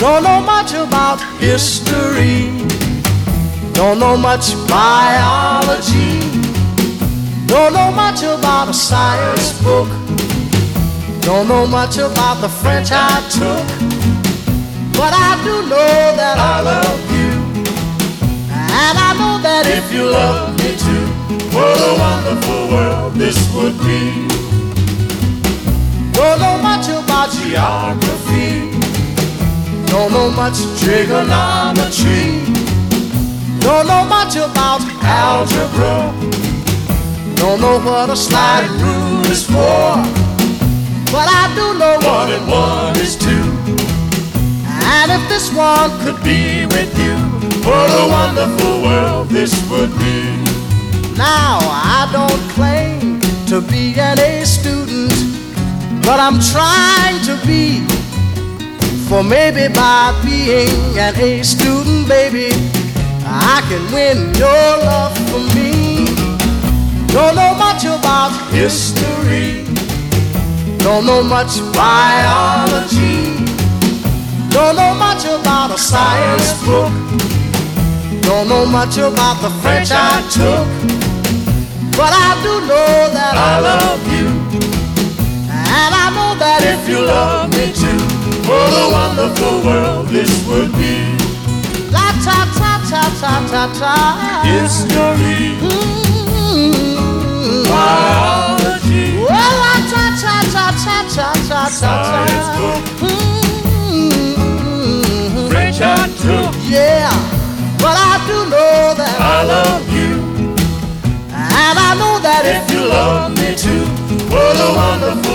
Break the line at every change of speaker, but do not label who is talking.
Don't know much about history. Don't know much biology. Don't know much about a science book. Don't know much about the French I took. But I do know that I love you. And I know that if you love me too, what a wonderful world this would be. Don't know much about geography. Don't know much trigonometry. Don't know much about algebra. Don't know what a slide rule is for. But I do know 1 and 1 is 2. And if this one could be with you, what a wonderful world this would be. Now I don't claim to be an A student, but I'm trying to be. For maybe by being an A student, baby, I can win your love for me. Don't know much about history. Don't know much biology. Don't know much about a science book. Don't know much about the French I took. But I do know that I love you. And I know that if you love me too, what a wonderful world this would be. La ta ta ta ta ta ta. History. Biology. Well, la ta ta ta ta ta ta ta. Science book. French I took. Yeah, but I do know that I love you. And I know that if you love me too, what a wonderful